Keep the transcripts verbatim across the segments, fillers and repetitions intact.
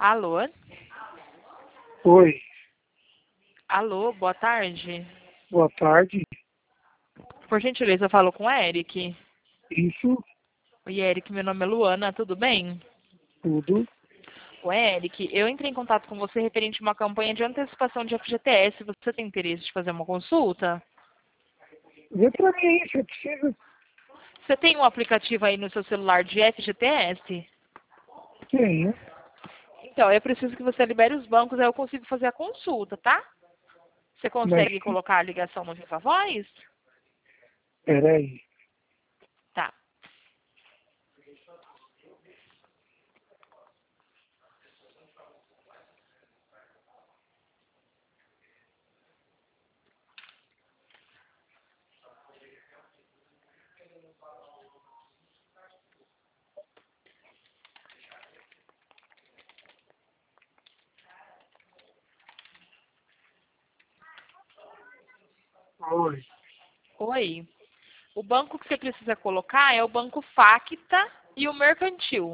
Alô? Oi, Alô, boa tarde. boa tarde. Por gentileza, eu falo com o Eric. Isso, Oi, Eric, meu nome é Luana, tudo bem? tudo. O Eric, eu entrei em contato com você referente a uma campanha de antecipação de F G T S. Você tem interesse de fazer uma consulta? Vê pra mim aí, se precisa. Você tem um aplicativo aí no seu celular de F G T S? Tenho. Então, eu preciso que você libere os bancos, aí eu consigo fazer a consulta, tá? Você Mas, consegue colocar a ligação no Viva Voz? peraí. Tá. Oi. Oi. O banco que você precisa colocar é o Banco Facta e o Mercantil.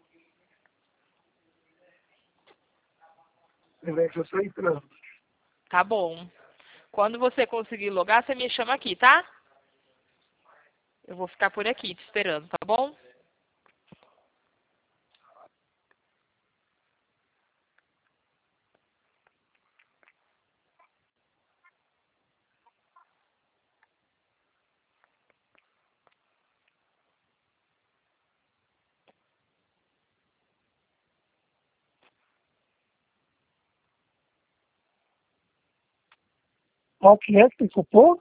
Peraí que eu tô entrando. Tá bom. Quando você conseguir logar, você me chama aqui, tá? Eu vou ficar por aqui te esperando, tá bom? Qual que é que tem cupom?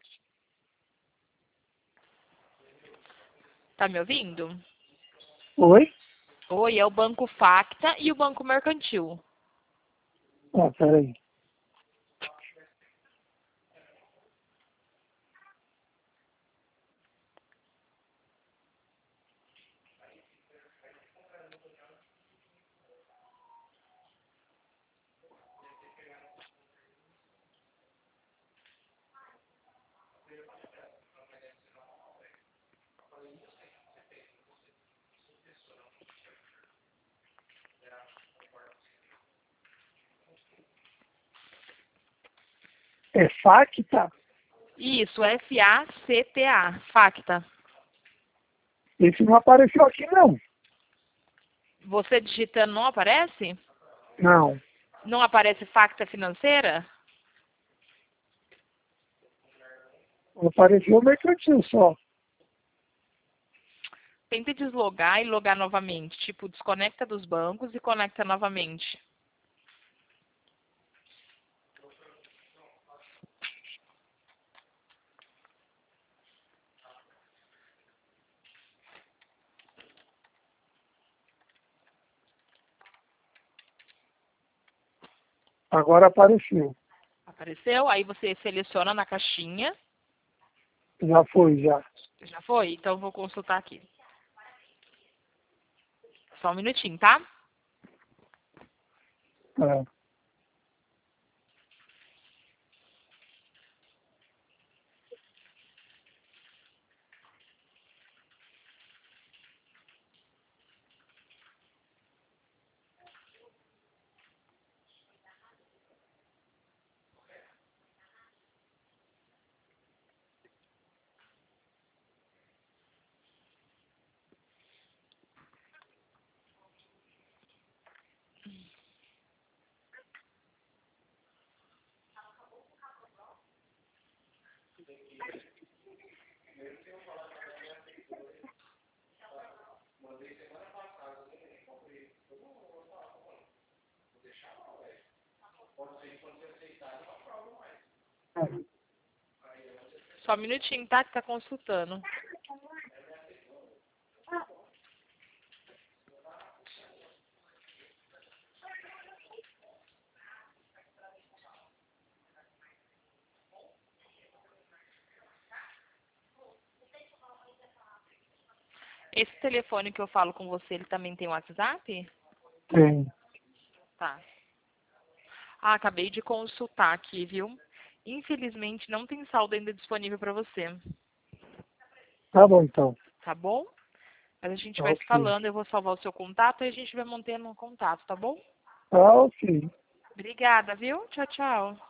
Tá me ouvindo? Oi? Oi, é o Banco Facta e o Banco Mercantil. Ah, peraí. É Facta? Isso, F A C T A, Facta. Esse não apareceu aqui, não. Você digitando não aparece? Não. Não aparece Facta Financeira? Apareceu o mercantil só. Tente deslogar e logar novamente. Tipo, desconecta dos bancos e conecta novamente. Agora apareceu. Apareceu? Aí você seleciona na caixinha. Já foi, já. Já foi? Então eu vou consultar aqui. Só um minutinho, tá? É. Só um minutinho, tá? Que tá consultando. Esse telefone que eu falo com você, ele também tem WhatsApp? Tem. Tá. Ah, acabei de consultar aqui, viu? Infelizmente, não tem saldo ainda disponível para você. Tá bom, então. Tá bom? Mas a gente Tá vai se ok. falando, eu vou salvar o seu contato e a gente vai mantendo um contato, tá bom? Ah, ok. Obrigada, viu? Tchau, tchau.